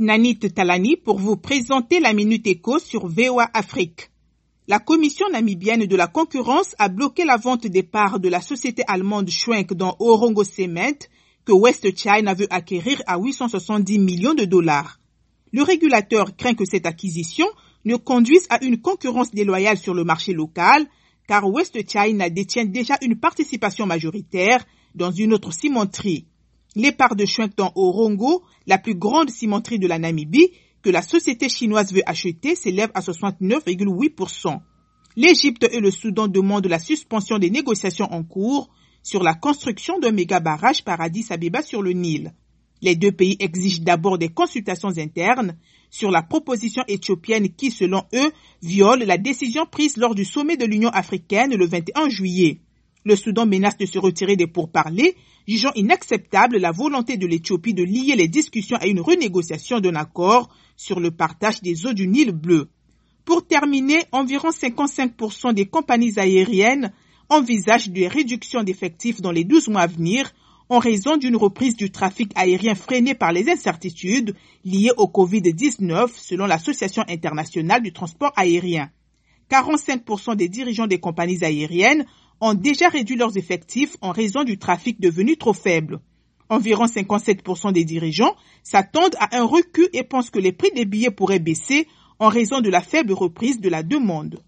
Nanit Talani pour vous présenter la Minute Éco sur VOA Afrique. La Commission namibienne de la concurrence a bloqué la vente des parts de la société allemande Schwenk dans Orongo Cement que West China veut acquérir à 870 millions de dollars. Le régulateur craint que cette acquisition ne conduise à une concurrence déloyale sur le marché local, car West China détient déjà une participation majoritaire dans une autre cimenterie. Les parts de Schwenk dans Orongo, la plus grande cimenterie de la Namibie, que la société chinoise veut acheter, s'élèvent à 69,8%. L'Égypte et le Soudan demandent la suspension des négociations en cours sur la construction d'un méga-barrage par Addis Abeba sur le Nil. Les deux pays exigent d'abord des consultations internes sur la proposition éthiopienne qui, selon eux, viole la décision prise lors du sommet de l'Union africaine le 21 juillet. Le Soudan menace de se retirer des pourparlers, jugeant inacceptable la volonté de l'Éthiopie de lier les discussions à une renégociation d'un accord sur le partage des eaux du Nil bleu. Pour terminer, environ 55% des compagnies aériennes envisagent des réductions d'effectifs dans les 12 mois à venir en raison d'une reprise du trafic aérien freinée par les incertitudes liées au Covid-19 selon l'Association internationale du transport aérien. 45% des dirigeants des compagnies aériennes ont déjà réduit leurs effectifs en raison du trafic devenu trop faible. Environ 57% des dirigeants s'attendent à un recul et pensent que les prix des billets pourraient baisser en raison de la faible reprise de la demande.